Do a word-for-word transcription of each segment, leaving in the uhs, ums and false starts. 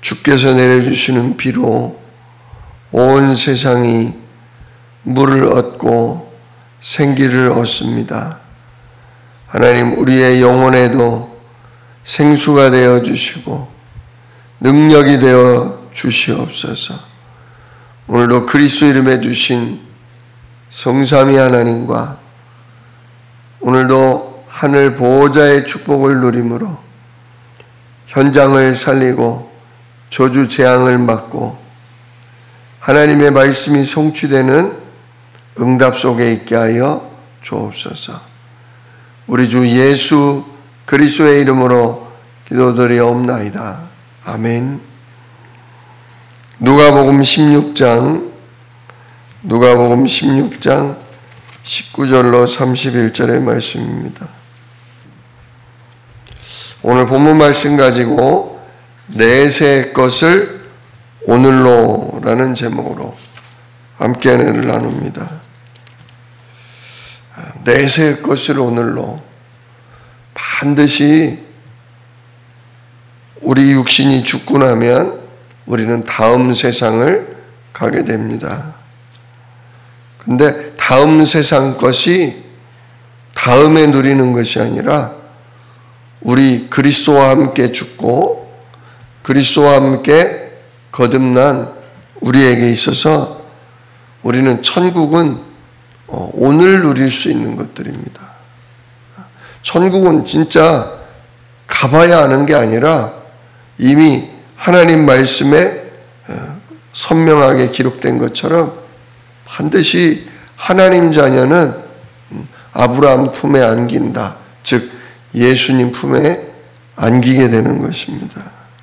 주께서 내려주시는 비로 온 세상이 물을 얻고 생기를 얻습니다. 하나님, 우리의 영혼에도 생수가 되어 주시고 능력이 되어 주시옵소서. 오늘도 그리스도 이름에 주신 성삼위 하나님과 오늘도 하늘 보호자의 축복을 누림으로 현장을 살리고 저주 재앙을 막고 하나님의 말씀이 성취되는 응답 속에 있게 하여 주옵소서. 우리 주 예수 그리스도의 이름으로 기도드리옵나이다. 아멘. 누가복음 십육 장 누가복음 십육 장 십구 절로 삼십일 절의 말씀입니다. 오늘 본문 말씀 가지고 내세 것을 오늘로라는 제목으로 함께 은혜를 나눕니다. 내세 것을 오늘로. 반드시 우리 육신이 죽고 나면 우리는 다음 세상을 가게 됩니다. 근데 다음 세상 것이 다음에 누리는 것이 아니라 우리 그리스도와 함께 죽고 그리스도와 함께 거듭난 우리에게 있어서 우리는 천국은 오늘 누릴 수 있는 것들입니다. 천국은 진짜 가봐야 하는 게 아니라 이미 하나님 말씀에 선명하게 기록된 것처럼 반드시 하나님 자녀는 아브라함 품에 안긴다. 즉 예수님 품에 안기게 되는 것입니다.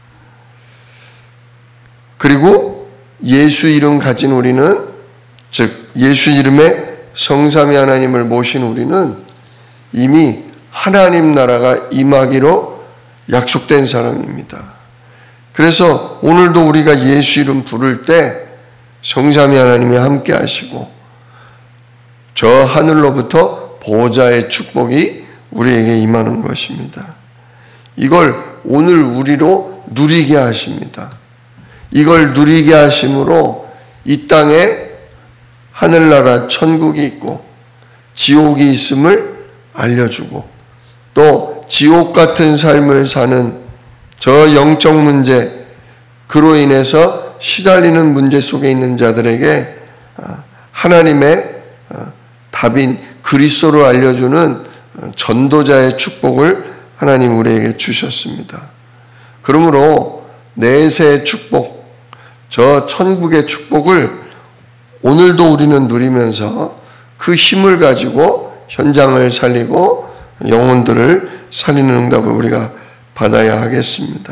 그리고 예수 이름 가진 우리는, 즉 예수 이름에 성삼위 하나님을 모신 우리는 이미 하나님 나라가 임하기로 약속된 사람입니다. 그래서 오늘도 우리가 예수 이름 부를 때 성삼위 하나님이 함께 하시고 저 하늘로부터 보호자의 축복이 우리에게 임하는 것입니다. 이걸 오늘 우리로 누리게 하십니다. 이걸 누리게 하심으로 이 땅에 하늘나라 천국이 있고 지옥이 있음을 알려주고 또 지옥 같은 삶을 사는 저 영적 문제, 그로 인해서 시달리는 문제 속에 있는 자들에게 하나님의 답인 그리스도를 알려주는 전도자의 축복을 하나님 우리에게 주셨습니다. 그러므로 내세의 축복, 저 천국의 축복을 오늘도 우리는 누리면서 그 힘을 가지고 현장을 살리고 영혼들을 살리는 응답을 우리가 받아야 하겠습니다.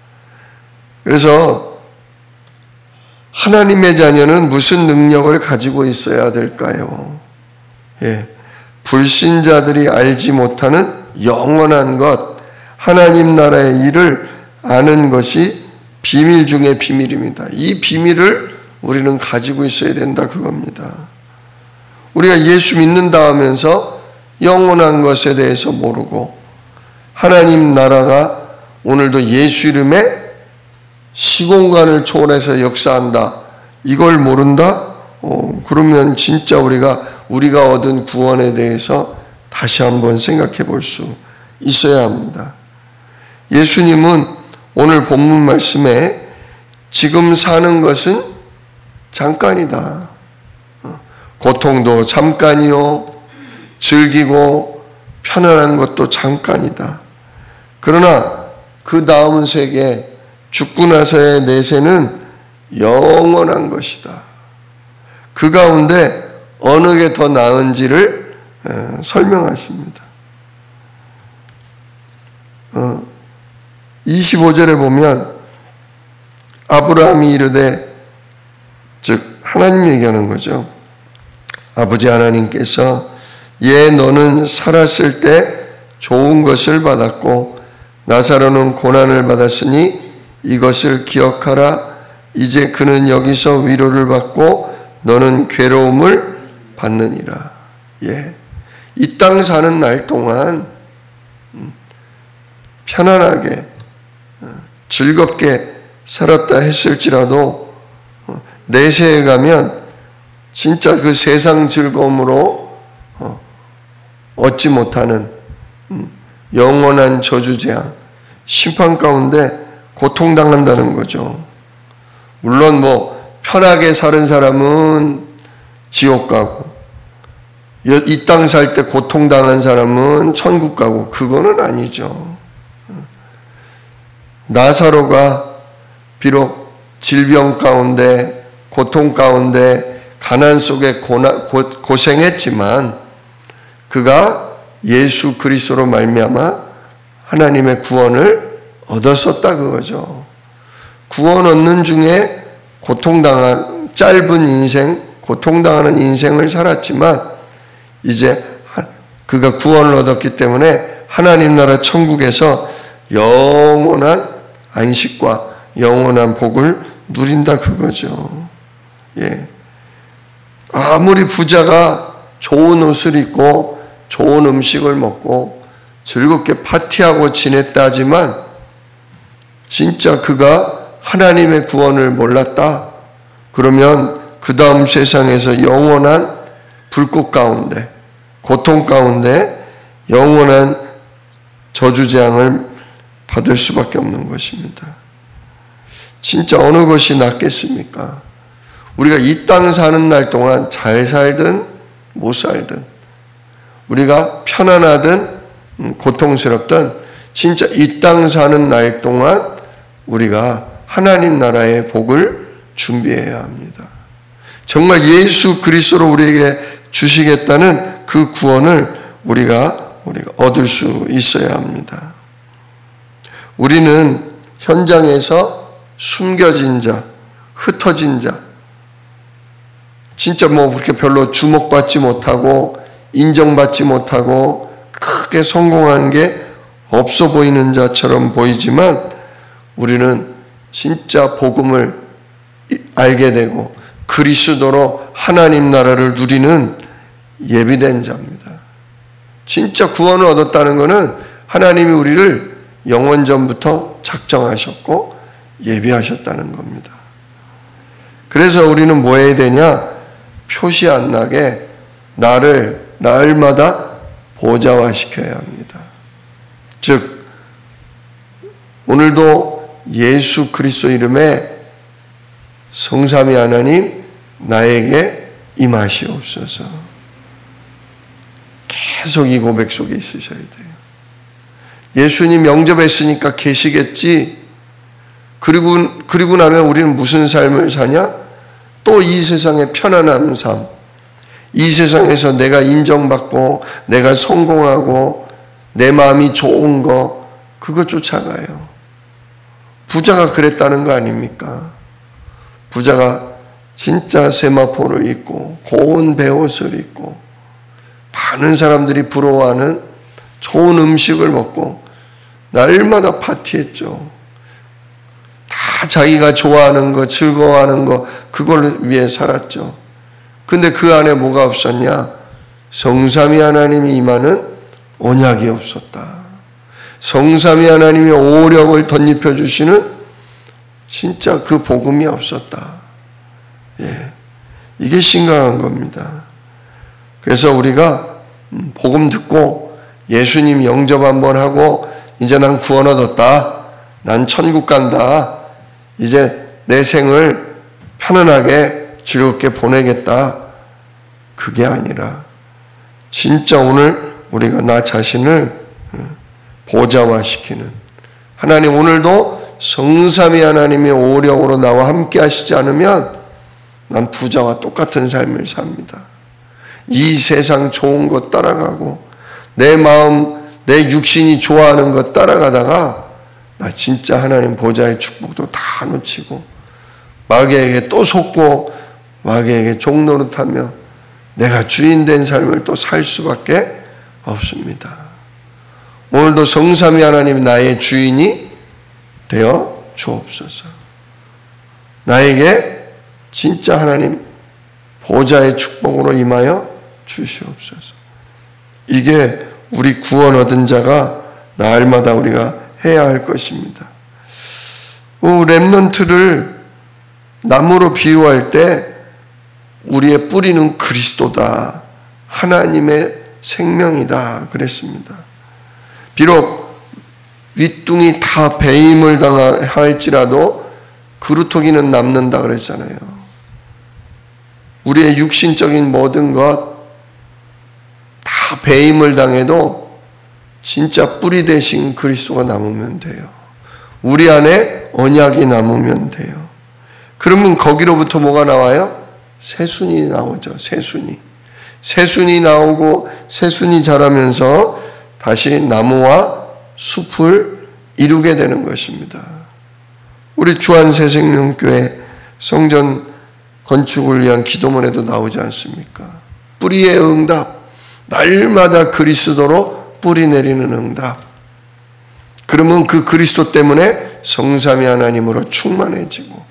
그래서 하나님의 자녀는 무슨 능력을 가지고 있어야 될까요? 예, 불신자들이 알지 못하는 영원한 것, 하나님 나라의 일을 아는 것이 비밀 중의 비밀입니다. 이 비밀을 우리는 가지고 있어야 된다, 그겁니다. 우리가 예수 믿는다 하면서 영원한 것에 대해서 모르고 하나님 나라가 오늘도 예수 이름에 시공간을 초월해서 역사한다, 이걸 모른다? 어, 그러면 진짜 우리가 우리가 얻은 구원에 대해서 다시 한번 생각해 볼 수 있어야 합니다. 예수님은 오늘 본문 말씀에 지금 사는 것은 잠깐이다. 고통도 잠깐이요, 즐기고 편안한 것도 잠깐이다. 그러나 그 다음 세계, 죽고 나서의 내세는 영원한 것이다. 그 가운데 어느 게 더 나은지를 설명하십니다. 이십오 절에 보면 아브라함이 이르되, 즉 하나님 얘기하는 거죠. 아버지 하나님께서 예 너는 살았을 때 좋은 것을 받았고 나사로는 고난을 받았으니 이것을 기억하라. 이제 그는 여기서 위로를 받고 너는 괴로움을 받느니라. 예, 이 땅 사는 날 동안 편안하게 즐겁게 살았다 했을지라도 내세에 가면 진짜 그 세상 즐거움으로 얻지 못하는 영원한 저주재앙, 심판 가운데 고통당한다는 거죠. 물론 뭐 편하게 사는 사람은 지옥 가고 이 땅 살 때 고통당한 사람은 천국 가고 그거는 아니죠. 나사로가 비록 질병 가운데 고통 가운데 가난 속에 고나, 고, 고생했지만 그가 예수 그리스도로 말미암아 하나님의 구원을 얻었었다 그거죠. 구원 얻는 중에 고통당한 짧은 인생, 고통당하는 인생을 살았지만 이제 그가 구원을 얻었기 때문에 하나님 나라 천국에서 영원한 안식과 영원한 복을 누린다 그거죠. 예. 아무리 부자가 좋은 옷을 입고 좋은 음식을 먹고 즐겁게 파티하고 지냈다 하지만 진짜 그가 하나님의 구원을 몰랐다. 그러면 그 다음 세상에서 영원한 불꽃 가운데 고통 가운데 영원한 저주재앙을 받을 수밖에 없는 것입니다. 진짜 어느 것이 낫겠습니까? 우리가 이 땅 사는 날 동안 잘 살든 못 살든 우리가 편안하든 고통스럽든 진짜 이 땅 사는 날 동안 우리가 하나님 나라의 복을 준비해야 합니다. 정말 예수 그리스도로 우리에게 주시겠다는 그 구원을 우리가 우리가 얻을 수 있어야 합니다. 우리는 현장에서 숨겨진 자, 흩어진 자, 진짜 뭐 그렇게 별로 주목받지 못하고 인정받지 못하고 크게 성공한 게 없어 보이는 자처럼 보이지만 우리는 진짜 복음을 알게 되고 그리스도로 하나님 나라를 누리는 예비된 자입니다. 진짜 구원을 얻었다는 것은 하나님이 우리를 영원 전부터 작정하셨고 예비하셨다는 겁니다. 그래서 우리는 뭐 해야 되냐? 표시 안 나게 나를 날마다 보좌화시켜야 합니다. 즉 오늘도 예수 그리스도 이름에 성삼위 하나님 나에게 임하시옵소서. 계속 이 고백 속에 있으셔야 돼요. 예수님 영접했으니까 계시겠지. 그리고, 그리고 나면 우리는 무슨 삶을 사냐? 또 이 세상의 편안한 삶. 이 세상에서 내가 인정받고 내가 성공하고 내 마음이 좋은 거 그거 쫓아가요. 부자가 그랬다는 거 아닙니까? 부자가 진짜 세마포를 입고 고운 베옷을 입고 많은 사람들이 부러워하는 좋은 음식을 먹고 날마다 파티했죠. 다 자기가 좋아하는 거, 즐거워하는 거 그걸 위해 살았죠. 근데 그 안에 뭐가 없었냐? 성삼위 하나님이 임하는 언약이 없었다. 성삼위 하나님의 오력을 덧입혀 주시는 진짜 그 복음이 없었다. 예, 이게 심각한 겁니다. 그래서 우리가 복음 듣고 예수님 영접 한번 하고 이제 난 구원 얻었다. 난 천국 간다. 이제 내 생을 편안하게 즐겁게 보내겠다. 그게 아니라 진짜 오늘 우리가 나 자신을 보좌화시키는 하나님 오늘도 성삼위 하나님의 오력으로 나와 함께 하시지 않으면 난 부자와 똑같은 삶을 삽니다. 이 세상 좋은 것 따라가고 내 마음, 내 육신이 좋아하는 것 따라가다가 나 진짜 하나님 보좌의 축복도 다 놓치고 마귀에게 또 속고 마귀에게 종노릇하며 내가 주인 된 삶을 또 살 수밖에 없습니다. 오늘도 성삼위 하나님 나의 주인이 되어 주옵소서. 나에게 진짜 하나님 보좌의 축복으로 임하여 주시옵소서. 이게 우리 구원 얻은 자가 날마다 우리가 해야 할 것입니다. 렘넌트를 나무로 비유할 때 우리의 뿌리는 그리스도다. 하나님의 생명이다. 그랬습니다. 비록 윗둥이 다 배임을 당할지라도 그루터기는 남는다 그랬잖아요. 우리의 육신적인 모든 것 다 배임을 당해도 진짜 뿌리 대신 그리스도가 남으면 돼요. 우리 안에 언약이 남으면 돼요. 그러면 거기로부터 뭐가 나와요? 새순이 나오죠. 새순이. 새순이 나오고 새순이 자라면서 다시 나무와 숲을 이루게 되는 것입니다. 우리 주한새생명교회 성전 건축을 위한 기도문에도 나오지 않습니까? 뿌리의 응답, 날마다 그리스도로 뿌리 내리는 응답. 그러면 그 그리스도 때문에 성삼위 하나님으로 충만해지고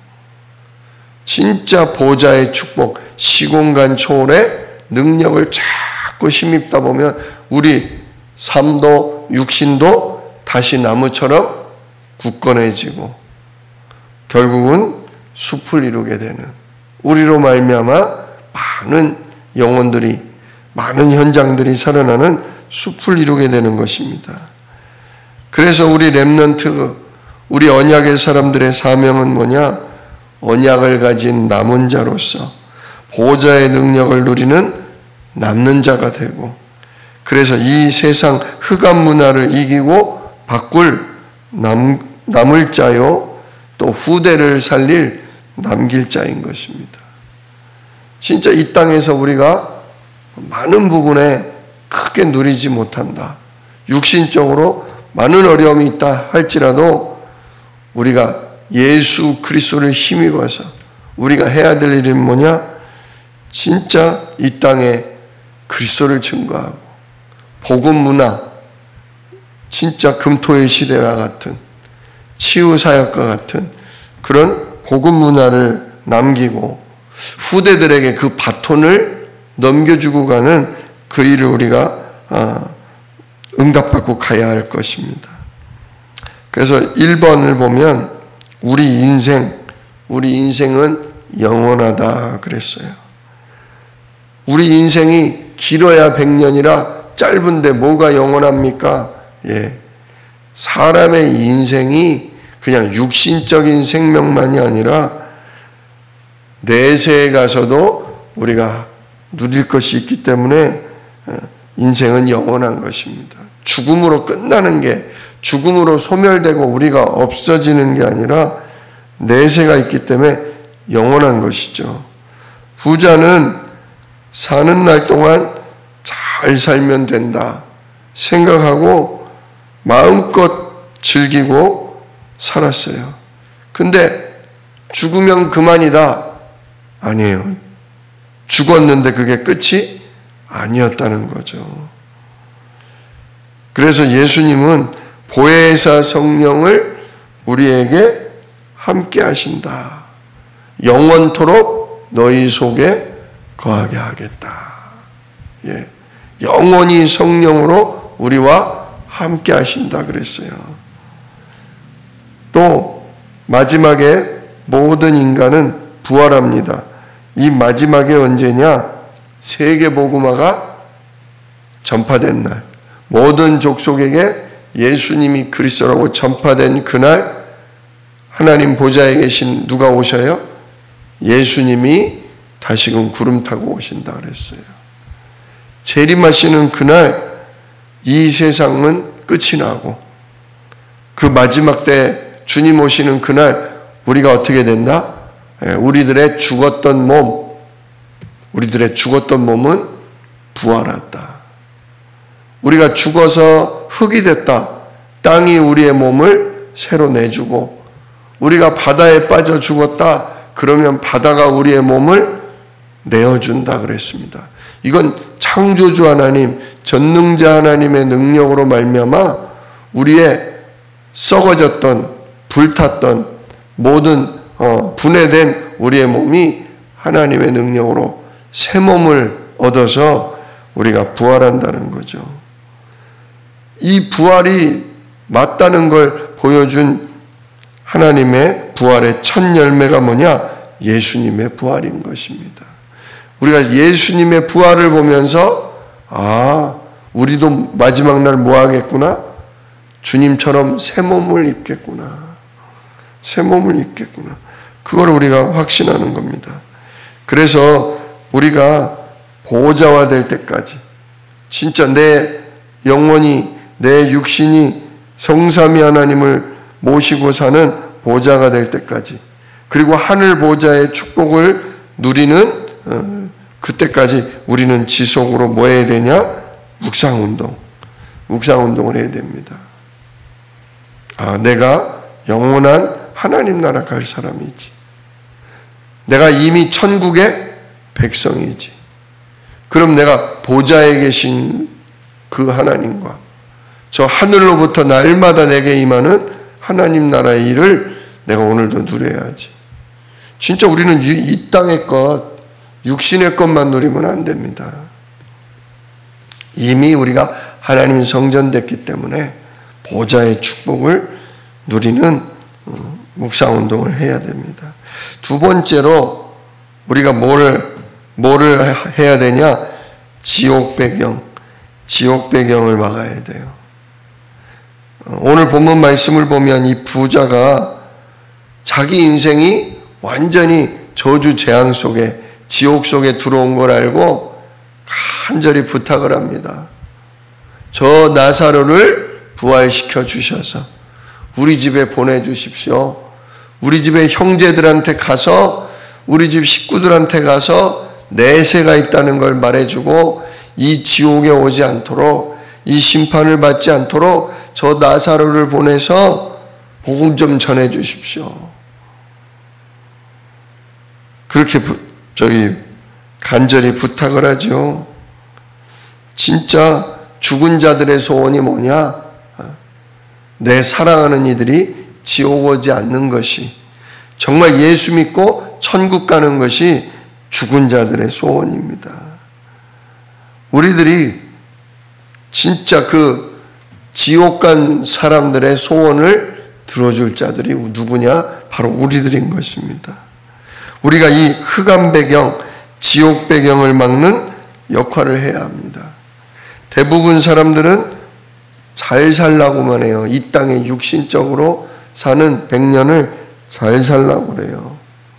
진짜 보좌의 축복, 시공간 초월의 능력을 자꾸 힘입다 보면 우리 삶도 육신도 다시 나무처럼 굳건해지고 결국은 숲을 이루게 되는, 우리로 말미암아 많은 영혼들이, 많은 현장들이 살아나는 숲을 이루게 되는 것입니다. 그래서 우리 렘넌트, 우리 언약의 사람들의 사명은 뭐냐? 언약을 가진 남은 자로서 보좌의 능력을 누리는 남는 자가 되고, 그래서 이 세상 흑암 문화를 이기고 바꿀 남, 남을 자요, 또 후대를 살릴 남길 자인 것입니다. 진짜 이 땅에서 우리가 많은 부분에 크게 누리지 못한다. 육신적으로 많은 어려움이 있다 할지라도 우리가 예수 그리스도를 힘입어서 우리가 해야 될 일은 뭐냐? 진짜 이 땅에 그리스도를 증거하고 복음 문화, 진짜 금토일 시대와 같은 치유 사역과 같은 그런 복음 문화를 남기고 후대들에게 그 바톤을 넘겨주고 가는 그 일을 우리가 응답받고 가야 할 것입니다. 그래서 일 번을 보면 우리 인생, 우리 인생은 영원하다 그랬어요. 우리 인생이 길어야 백 년이라 짧은데 뭐가 영원합니까? 예. 사람의 인생이 그냥 육신적인 생명만이 아니라 내세에 가서도 우리가 누릴 것이 있기 때문에 인생은 영원한 것입니다. 죽음으로 끝나는 게, 죽음으로 소멸되고 우리가 없어지는 게 아니라 내세가 있기 때문에 영원한 것이죠. 부자는 사는 날 동안 잘 살면 된다 생각하고 마음껏 즐기고 살았어요. 근데 죽으면 그만이다. 아니에요. 죽었는데 그게 끝이 아니었다는 거죠. 그래서 예수님은 보혜사 성령을 우리에게 함께 하신다. 영원토록 너희 속에 거하게 하겠다. 예. 영원히 성령으로 우리와 함께 하신다 그랬어요. 또 마지막에 모든 인간은 부활합니다. 이 마지막에 언제냐? 세계복음화가 전파된 날, 모든 족속에게 예수님이 그리스도라고 전파된 그날 하나님 보좌에 계신 누가 오셔요? 예수님이 다시금 구름 타고 오신다 그랬어요. 재림하시는 그날 이 세상은 끝이 나고 그 마지막 때 주님 오시는 그날 우리가 어떻게 된다? 우리들의 죽었던 몸, 우리들의 죽었던 몸은 부활한다. 우리가 죽어서 흙이 됐다. 땅이 우리의 몸을 새로 내주고, 우리가 바다에 빠져 죽었다. 그러면 바다가 우리의 몸을 내어준다 그랬습니다. 이건 창조주 하나님, 전능자 하나님의 능력으로 말미암아 우리의 썩어졌던, 불탔던 모든 어, 분해된 우리의 몸이 하나님의 능력으로 새 몸을 얻어서 우리가 부활한다는 거죠. 이 부활이 맞다는 걸 보여준 하나님의 부활의 첫 열매가 뭐냐? 예수님의 부활인 것입니다. 우리가 예수님의 부활을 보면서 아, 우리도 마지막 날 뭐 하겠구나? 주님처럼 새 몸을 입겠구나. 새 몸을 입겠구나. 그걸 우리가 확신하는 겁니다. 그래서 우리가 보호자화 될 때까지 진짜 내 영혼이, 내 육신이 성삼위 하나님을 모시고 사는 보호자가 될 때까지, 그리고 하늘 보호자의 축복을 누리는 어, 그때까지 우리는 지속으로 뭐 해야 되냐? 묵상운동. 묵상운동을 해야 됩니다. 아, 내가 영원한 하나님 나라 갈 사람이지. 내가 이미 천국의 백성이지. 그럼 내가 보좌에 계신 그 하나님과 저 하늘로부터 날마다 내게 임하는 하나님 나라의 일을 내가 오늘도 누려야지. 진짜 우리는 이 땅의 것, 육신의 것만 누리면 안 됩니다. 이미 우리가 하나님 성전됐기 때문에 보좌의 축복을 누리는 묵상운동을 해야 됩니다. 두 번째로 우리가 뭐를, 뭐를 해야 되냐? 지옥 배경, 지옥 배경을 막아야 돼요. 오늘 본문 말씀을 보면 이 부자가 자기 인생이 완전히 저주 재앙 속에, 지옥 속에 들어온 걸 알고 간절히 부탁을 합니다. 저 나사로를 부활시켜 주셔서 우리 집에 보내주십시오. 우리 집에 형제들한테 가서, 우리 집 식구들한테 가서 내세가 있다는 걸 말해주고 이 지옥에 오지 않도록, 이 심판을 받지 않도록 저 나사로를 보내서 복음 좀 전해 주십시오. 그렇게 부, 저기 간절히 부탁을 하죠. 진짜 죽은 자들의 소원이 뭐냐? 내 사랑하는 이들이 지옥 오지 않는 것이, 정말 예수 믿고 천국 가는 것이 죽은 자들의 소원입니다. 우리들이 진짜 그 지옥 간 사람들의 소원을 들어줄 자들이 누구냐? 바로 우리들인 것입니다. 우리가 이 흑암 배경, 지옥 배경을 막는 역할을 해야 합니다. 대부분 사람들은 잘 살라고만 해요. 이 땅에 육신적으로 사는 백 년을 잘 살라고 그래요.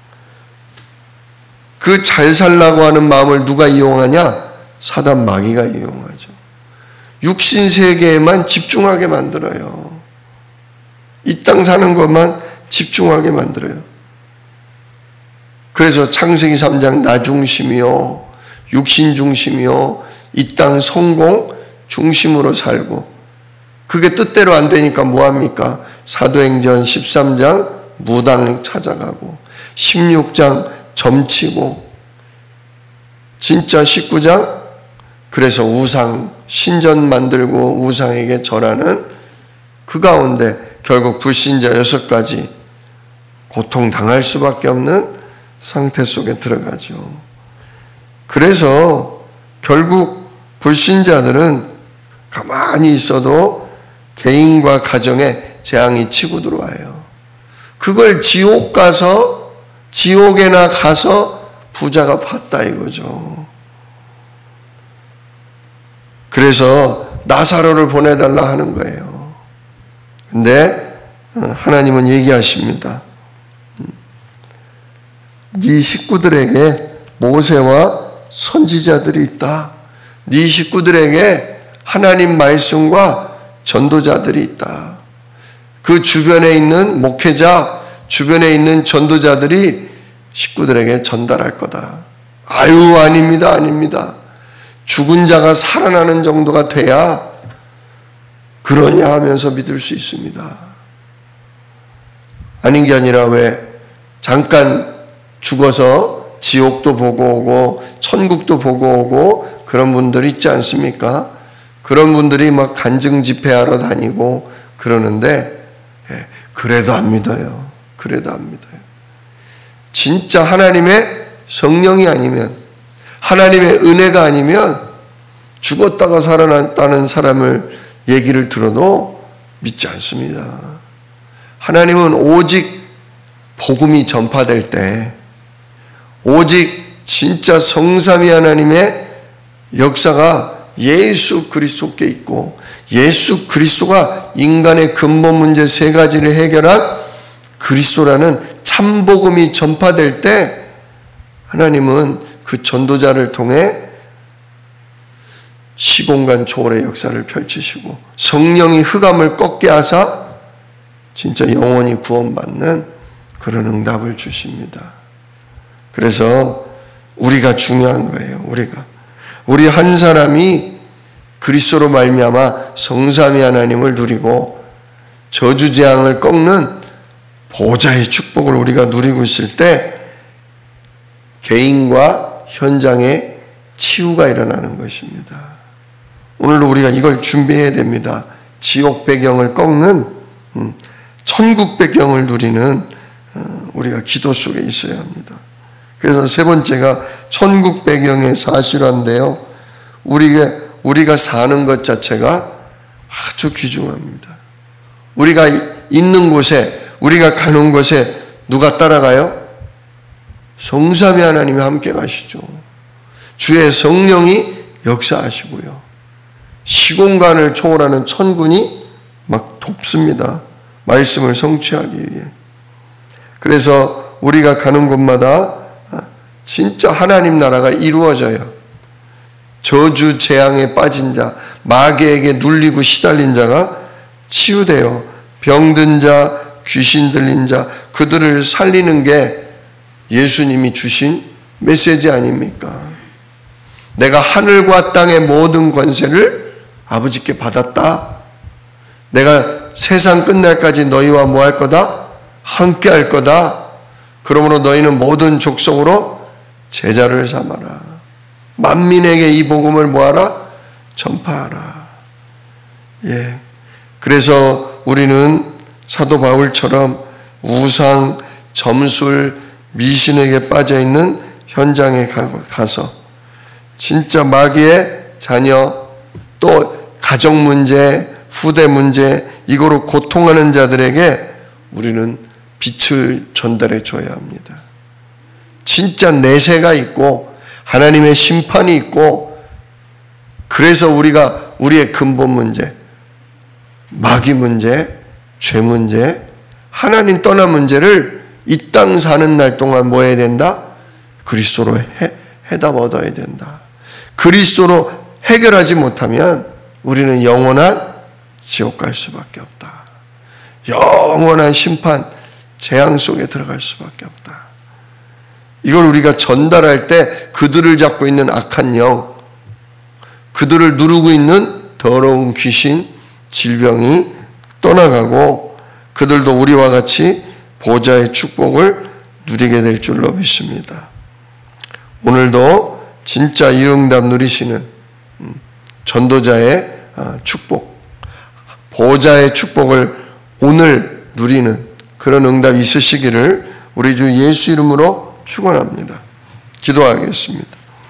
그 잘 살라고 하는 마음을 누가 이용하냐? 사단 마귀가 이용하죠. 육신 세계에만 집중하게 만들어요. 이 땅 사는 것만 집중하게 만들어요. 그래서 창세기 삼 장 나 중심이요, 육신 중심이요, 이 땅 성공 중심으로 살고, 그게 뜻대로 안 되니까 뭐합니까? 사도행전 십삼 장 무당 찾아가고, 십육 장 점치고, 진짜 십구 장 그래서 우상 신전 만들고 우상에게 절하는 그 가운데 결국 불신자 여섯 가지 고통당할 수밖에 없는 상태 속에 들어가죠. 그래서 결국 불신자들은 가만히 있어도 개인과 가정에 재앙이 치고 들어와요. 그걸 지옥 가서, 지옥에나 가서 부자가 봤다 이거죠. 그래서 나사로를 보내달라 하는 거예요. 근데 하나님은 얘기하십니다. 네 식구들에게 모세와 선지자들이 있다. 네 식구들에게 하나님 말씀과 전도자들이 있다. 그 주변에 있는 목회자, 주변에 있는 전도자들이 식구들에게 전달할 거다. 아유, 아닙니다, 아닙니다. 죽은 자가 살아나는 정도가 돼야 그러냐 하면서 믿을 수 있습니다. 아닌 게 아니라 왜 잠깐 죽어서 지옥도 보고 오고 천국도 보고 오고 그런 분들 있지 않습니까? 그런 분들이 막 간증 집회하러 다니고 그러는데 그래도 안 믿어요. 그래도 안 믿어요. 진짜 하나님의 성령이 아니면, 하나님의 은혜가 아니면 죽었다가 살아났다는 사람을 얘기를 들어도 믿지 않습니다. 하나님은 오직 복음이 전파될 때, 오직 진짜 성삼위 하나님의 역사가 예수 그리스도께 있고, 예수 그리스도가 인간의 근본 문제 세 가지를 해결한 그리스도라는 참복음이 전파될 때, 하나님은 그 전도자를 통해 시공간 초월의 역사를 펼치시고 성령이 흑암을 꺾게 하사 진짜 영원히 구원받는 그런 응답을 주십니다. 그래서 우리가 중요한 거예요. 우리가 우리 한 사람이 그리스도로 말미암아 성삼위 하나님을 누리고 저주재앙을 꺾는 보좌의 축복을 우리가 누리고 있을 때 개인과 현장에 치유가 일어나는 것입니다. 오늘도 우리가 이걸 준비해야 됩니다. 지옥 배경을 꺾는 천국 배경을 누리는 우리가 기도 속에 있어야 합니다. 그래서 세 번째가 천국 배경의 사실화인데요. 우리가, 우리가 사는 것 자체가 아주 귀중합니다. 우리가 있는 곳에, 우리가 가는 곳에 누가 따라가요? 성삼위 하나님이 함께 가시죠. 주의 성령이 역사하시고요. 시공간을 초월하는 천군이 막 돕습니다. 말씀을 성취하기 위해. 그래서 우리가 가는 곳마다 진짜 하나님 나라가 이루어져요. 저주 재앙에 빠진 자, 마귀에게 눌리고 시달린 자가 치유되어 병든 자, 귀신 들린 자, 그들을 살리는 게 예수님이 주신 메시지 아닙니까? 내가 하늘과 땅의 모든 권세를 아버지께 받았다. 내가 세상 끝날까지 너희와 뭐 할 거다? 함께 할 거다. 그러므로 너희는 모든 족속으로 제자를 삼아라. 만민에게 이 복음을 뭐하라? 전파하라. 예. 그래서 우리는 사도 바울처럼 우상, 점술, 미신에게 빠져있는 현장에 가서 진짜 마귀의 자녀, 또 가정 문제, 후대 문제, 이거로 고통하는 자들에게 우리는 빛을 전달해 줘야 합니다. 진짜 내세가 있고 하나님의 심판이 있고, 그래서 우리가 우리의 근본 문제, 마귀 문제, 죄 문제, 하나님 떠난 문제를 이 땅 사는 날 동안 뭐 해야 된다? 그리스도로 해, 해답 얻어야 된다. 그리스도로 해결하지 못하면 우리는 영원한 지옥 갈 수밖에 없다. 영원한 심판, 재앙 속에 들어갈 수밖에 없다. 이걸 우리가 전달할 때 그들을 잡고 있는 악한 영, 그들을 누르고 있는 더러운 귀신, 질병이 떠나가고 그들도 우리와 같이 보좌의 축복을 누리게 될 줄로 믿습니다. 오늘도 진짜 이 응답 누리시는 전도자의 축복, 보좌의 축복을 오늘 누리는 그런 응답이 있으시기를 우리 주 예수 이름으로 축원합니다. 기도하겠습니다.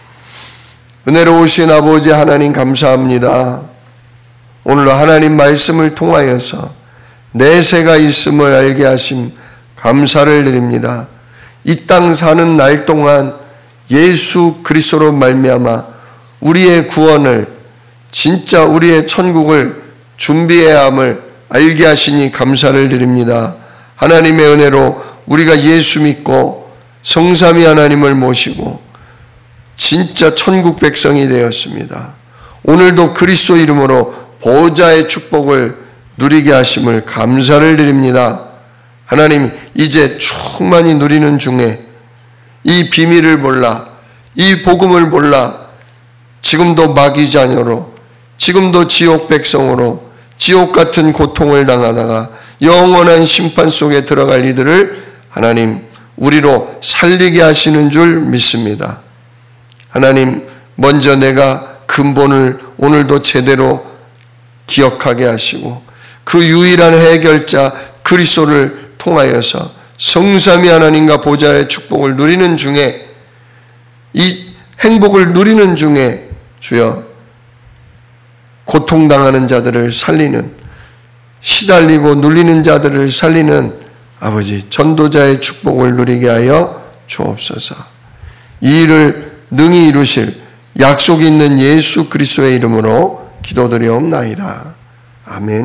은혜로우신 아버지 하나님 감사합니다. 오늘도 하나님 말씀을 통하여서 내세가 있음을 알게 하심 감사를 드립니다. 이 땅 사는 날 동안 예수 그리스도로 말미암아 우리의 구원을, 진짜 우리의 천국을 준비해야 함을 알게 하시니 감사를 드립니다. 하나님의 은혜로 우리가 예수 믿고 성삼위 하나님을 모시고 진짜 천국 백성이 되었습니다. 오늘도 그리스도 이름으로 보좌의 축복을 누리게 하심을 감사를 드립니다. 하나님, 이제 충만히 누리는 중에 이 비밀을 몰라, 이 복음을 몰라 지금도 마귀 자녀로, 지금도 지옥 백성으로 지옥 같은 고통을 당하다가 영원한 심판 속에 들어갈 이들을 하나님 우리로 살리게 하시는 줄 믿습니다. 하나님, 먼저 내가 근본을 오늘도 제대로 기억하게 하시고 그 유일한 해결자 그리스도를 통하여서 성삼위 하나님과 보좌의 축복을 누리는 중에, 이 행복을 누리는 중에 주여 고통당하는 자들을 살리는 시달리고 눌리는 자들을 살리는 아버지 전도자의 축복을 누리게 하여 주옵소서. 이 일을 능히 이루실 약속이 있는 예수 그리스도의 이름으로 기도드리옵나이다. 아멘.